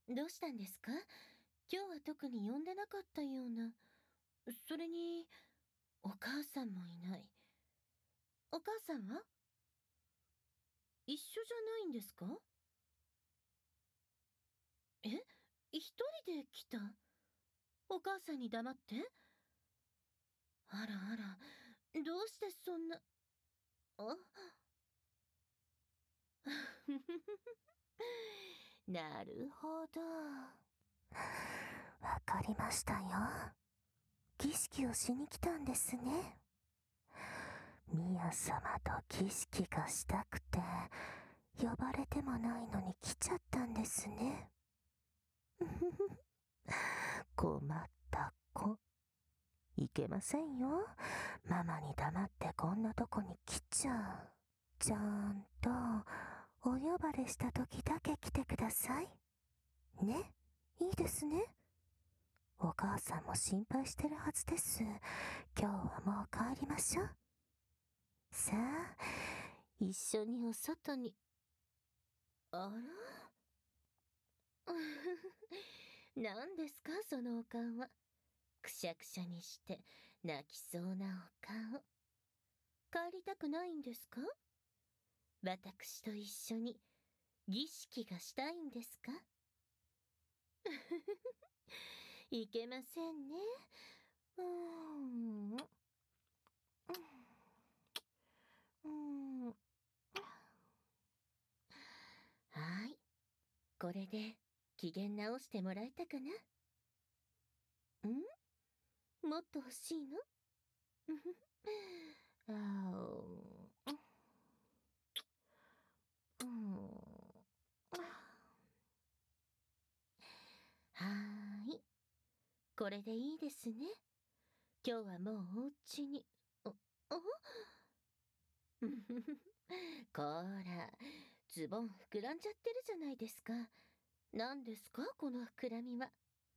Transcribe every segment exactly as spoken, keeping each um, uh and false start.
どうしたんですか？今日は特に呼んでなかったような。それに、お母さんもいない。お母さんは一緒じゃないんですか？え、一人で来た？お母さんに黙って？あらあら、どうしてそんな、あなるほど。わかりましたよ。儀式をしに来たんですね。ミヤ様と儀式がしたくて、呼ばれてもないのに来ちゃったんですね。困った子。いけませんよ。ママに黙ってこんなとこに来ちゃう。ちゃんと、お呼ばれした時だけ来てください。ね、いいですね。お母さんも心配してるはずです。今日はもう帰りましょう。さあ、一緒にお外に。 あら何ですかそのお顔は。くしゃくしゃにして泣きそうなお顔。帰りたくないんですか？私と一緒に儀式がしたいんですか？いけませんね。うーん。うん。はい。これで機嫌直してもらえたかな？ん？もっと欲しいの？あーうん。はーい。これでいいですね。今日はもうお家に。あ、あこら、ズボン膨らんじゃってるじゃないですか。何ですかこの膨らみは。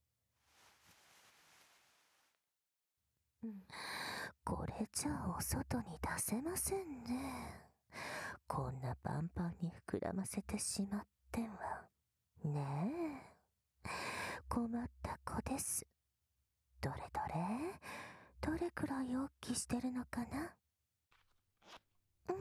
うん、 これじゃあお外に出せませんね。こんなパンパンに膨らませてしまっては。ねえ。困った子です。どれどれどれくらい大きしてるのかな。うん。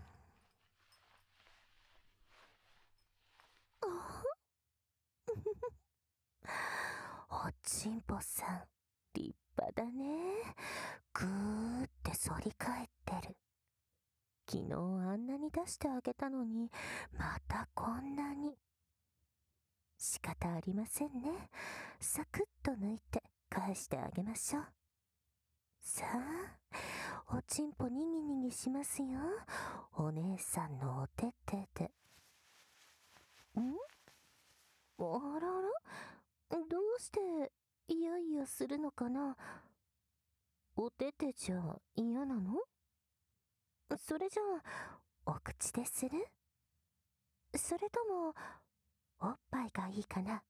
おちんぽさん、立派だね。ぐーって反り返ってる。昨日あんなに出してあげたのに、またこんなに。仕方ありませんね。サクッと抜いて返してあげましょう。さあ、おちんぽにぎにぎしますよ。お姉さんのお手手で。ん？あらら？どうしていやいやするのかな？お手手じゃ嫌なの？それじゃあ、お口でする？それとも、おっぱいがいいかな？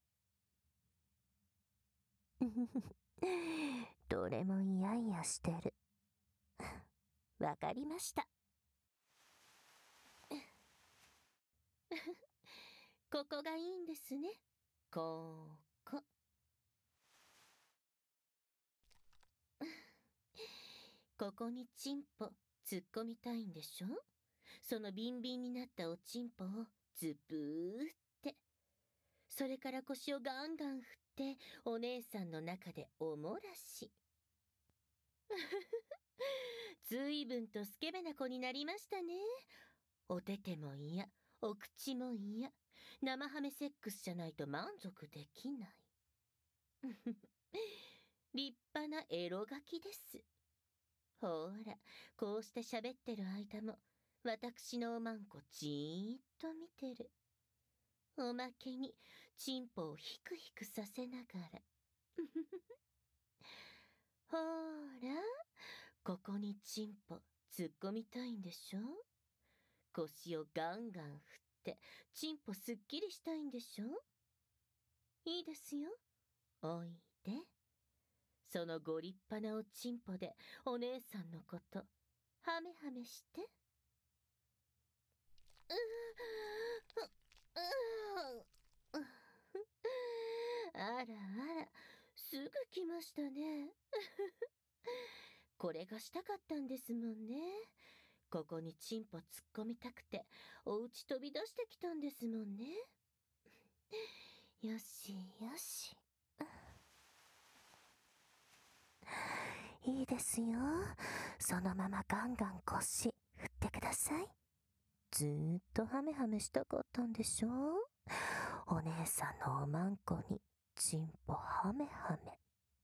どれもイヤイヤしてる。わかりました。 ここがいいんですね。ここ。ここにチンポ突っ込みたいんでしょ？そのビンビンになったおちんぽをズブーって。それから腰をガンガン振ってお姉さんの中でおもらし。ずいぶんとスケベな子になりましたね。お手手も嫌、お口も嫌。生ハメセックスじゃないと満足できない。立派なエロガキです。ほら、こうして喋ってる間も、私のおまんこじーっと見てる。おまけに、チンポをヒクヒクさせながら。ほら、ここにチンポ突っ込みたいんでしょ？腰をガンガン振って、チンポすっきりしたいんでしょ？いいですよ。おいで。そのご立派なおちんぽでお姉さんのこと、ハメハメして。うううあらあら、すぐ来ましたね。これがしたかったんですもんね。ここにチンポ突っ込みたくて、お家飛び出してきたんですもんね。よしよし。 いいですよ。そのままガンガン腰振ってください。ずーっとハメハメしたかったんでしょ？お姉さんのおまんこにチンポハメハメ。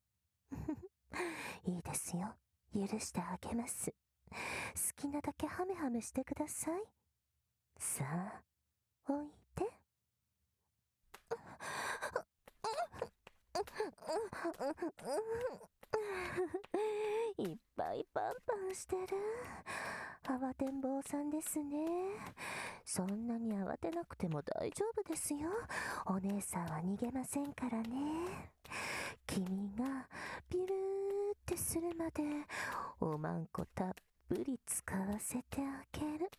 いいですよ。許してあげます。好きなだけハメハメしてください。さあ、おいで。いっぱいパンパンしてる。慌てんぼうさんですね。そんなに慌てなくても大丈夫ですよ。お姉さんは逃げませんからね。君がピルーってするまでおまんこたっぷり使わせてあげる。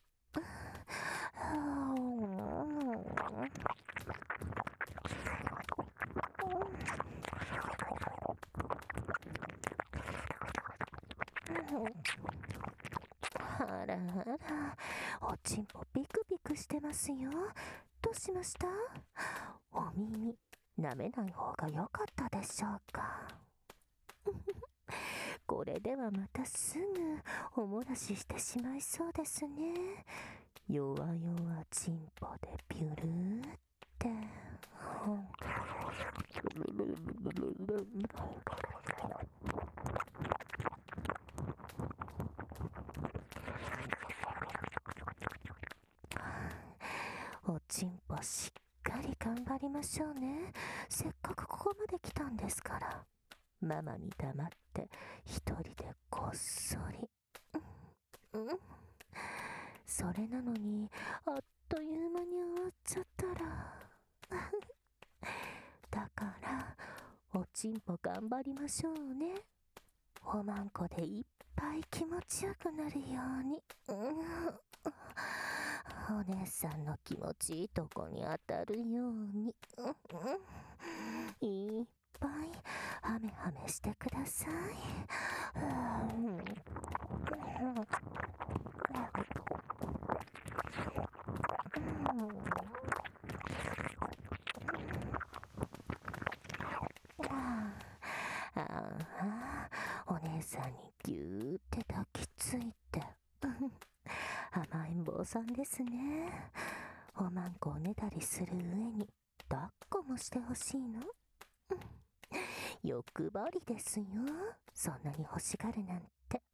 あらあら、おちんぽピクピクしてますよ。どうしました？お耳舐めない方が良かったでしょうか。これではまたすぐおもらししてしまいそうですね。弱々ちんぽでピュルーって。おちんぽしっかり頑張りましょうね。せっかくここまで来たんですから。ママに黙って一人でこっそり。うんうん、それなのにあっという間に終わっちゃったらだからおちんぽ頑張りましょうね。おまんこでいっぱい気持ちよくなるように、うん、お姉さんの気持ちいいとこに当たるように、うん、いっぱいハメハメしてください。うんああ、お姉さんにぎゅーって抱きついて甘えん坊さんですね。おまんこをねだりする上に抱っこもしてほしいの？欲張りですよ。そんなに欲しがるなんて。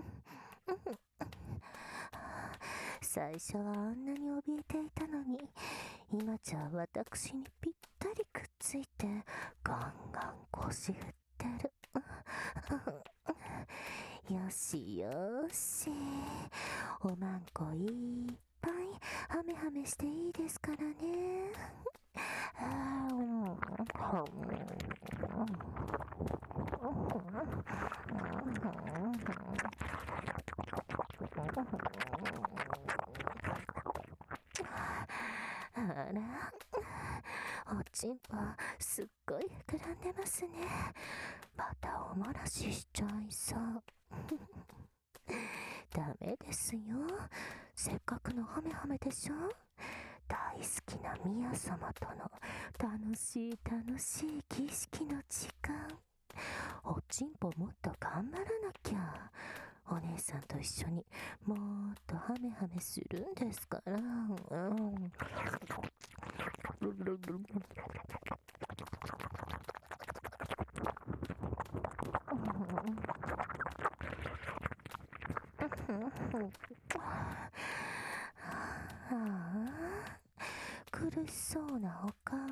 最初はあんなに怯えていたのに、今じゃ私にぴったりくっついてガンガン腰振ってる。よしよし、おまんこいっぱいハメハメしていいですからね。あら、おちんぽすっごい膨らんでますね。またおもらししちゃいそう。ダメですよ。せっかくのハメハメでしょ。大好きなミヤ様との楽しい楽しい儀式の時間。おちんぽもっと頑張らなきゃ。お姉さんと一緒にもっとハメハメするんですから。うん、ああ、苦しそうなお顔。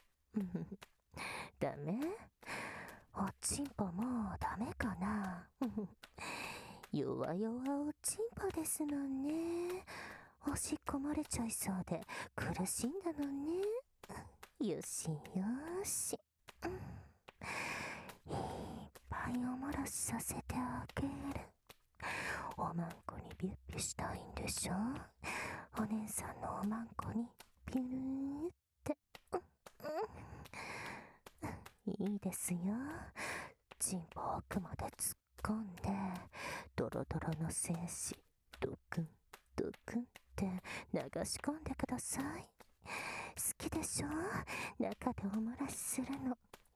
ダメ？おちんぽもうダメかな。弱々おちんぽですもんね。おしっこ漏れちゃいそうで苦しんだのね。よしよし、いっぱいおもらしさせてあげる。おまんこにビュッビュしたいんでしょ。お姉さんのおまんこにピュルーって、うんうん、 いいですよ。チンポ奥まで突っ込んで、ドロドロの精子、ドクン、ドクンって流し込んでください。好きでしょ、中でお漏らしするの。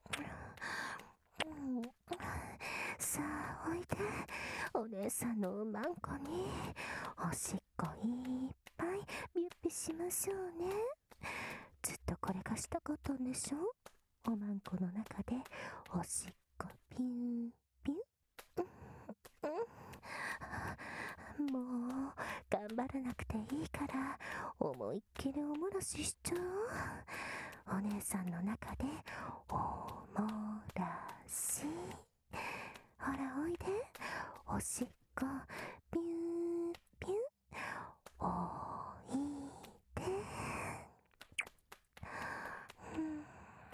うん、さあおいで、お姉さんのおまんこにおしっこいっぱいビュッピしましょうね。ずっとこれがしたかったんでしょ、おまんこの中でおしっこピュンピュン。うん、もう頑張らなくていいから思いっきりお漏らししちゃおう。お姉さんの中でお漏らし。ほらおいで、おしっこピュンピュン。おいで。うん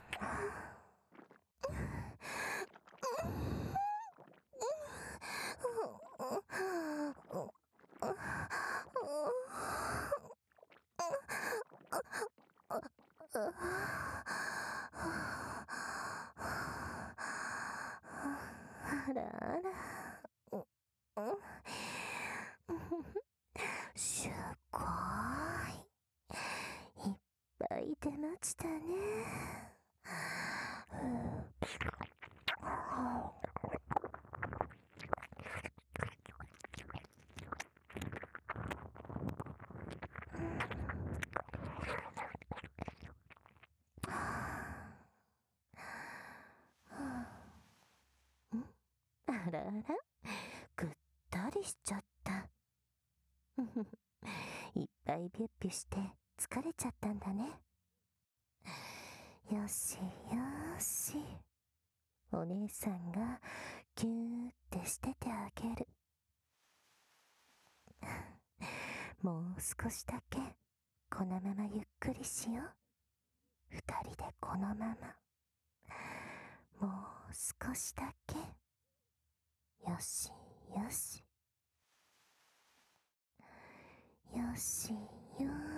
あらあら、うんすごい、いっぱい出ましたね。あらあら、ぐったりしちゃった。いっぱいビュッビュして疲れちゃったんだね。よしよし、お姉さんがギューってしててあげる。もう少しだけこのままゆっくりしよう。二人でこのままもう少しだけ。よしよしよしよ